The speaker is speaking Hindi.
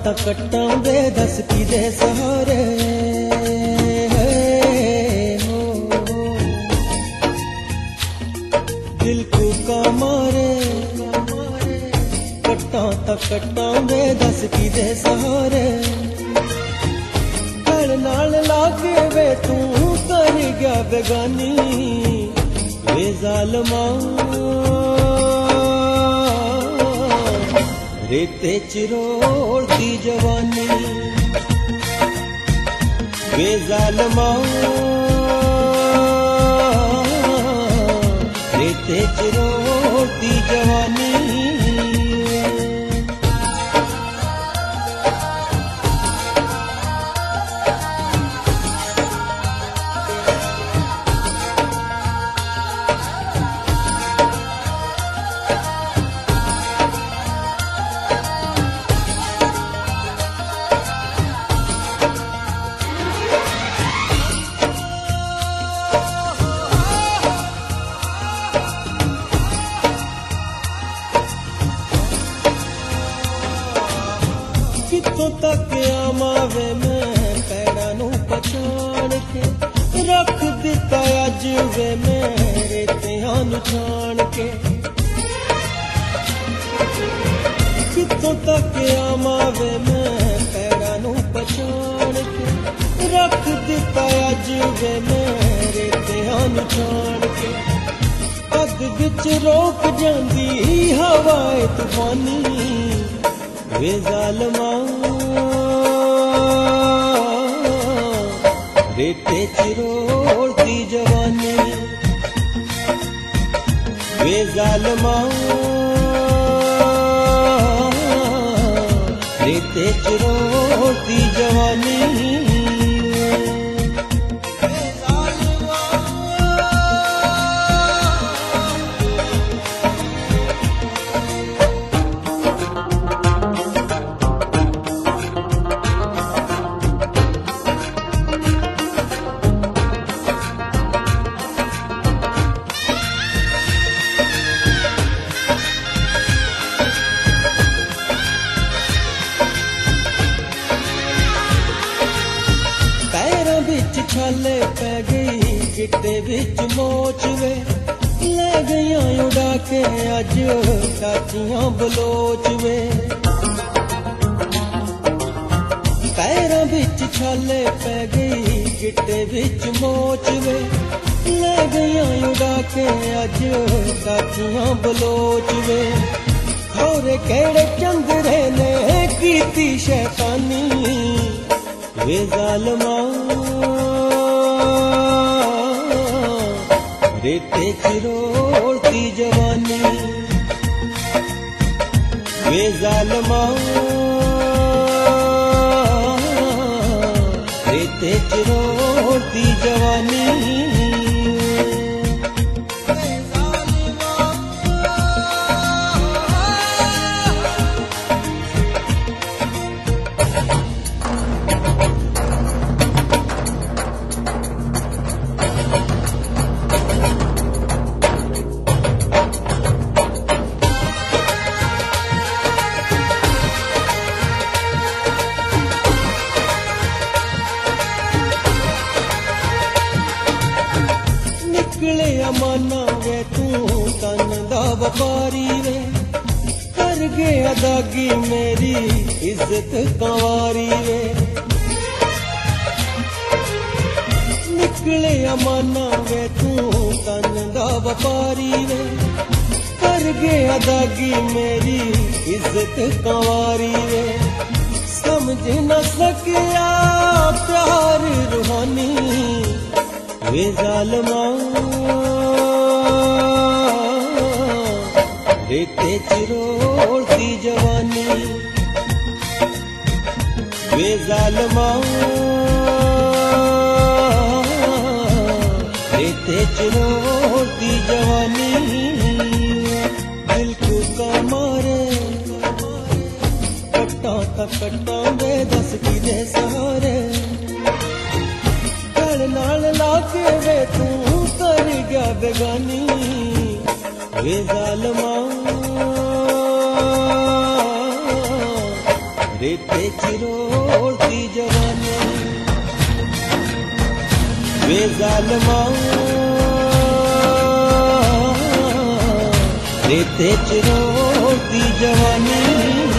ਤਾਂ ਕੱਟਾਂ ਵੇ दस की दे सहारे हो दिल को का मारे कट्टां ਤਾਂ ਕੱਟਾਂ वे दस की दे सहारे गल नाल लागे वे तू कर गया बेगानी वे जालमा रेते चिरोड़ती जवानी वे जालमा रेते चिरोड़ती जवानी कितों तक आवे मैं पैरां नूं पछाण के रख दिता अज वे मेरे तेहां नूं छाण के कितों तक आवे मैं पैरां नूं पछाण के रख दिता अज वे मेरे तेहां नूं छाण के अग विच रोक जांदी हवाए तूफानी वे जालमा रेते चिरोड़ती जवानी वे जालमा रेते चिरोड़ती जवानी छाले पै गई गिट्टे बिच मोच वे ले गईयां उड़ा के अज चाचियां बलोच वे पैरां बिच छाले पै गई गिट्टे बिच मोच वे ले गईयां उड़ा के अज चाचियां बलोच वे होरे केड़े चंदरे ने कीती शैतानी वे जालमा रेते चिरोड़ती जवानी वे जालमा रेते चिरोड़ती जवानी निकले अमाना वे तू तन दा व्यापारी वे कर गया दागी मेरी इज्जत कंवारी वे निकले अमाना वे तू तन दा व्यापारी वे कर गया दागी मेरी इज्जत कंवारी वे समझ न सकिया प्यार रूहानी वे जालमा रेते चिरोड़ती जवानी वे जालमा रेते चिरोड़ती जवानी दिल को का मारे कट्टां तां कट्टां वे दस की दे सहारे नाल लाके वे तू कर गया बेगानी वे जालमा रेते वे ज़ालिमा रेते च रोती जवानी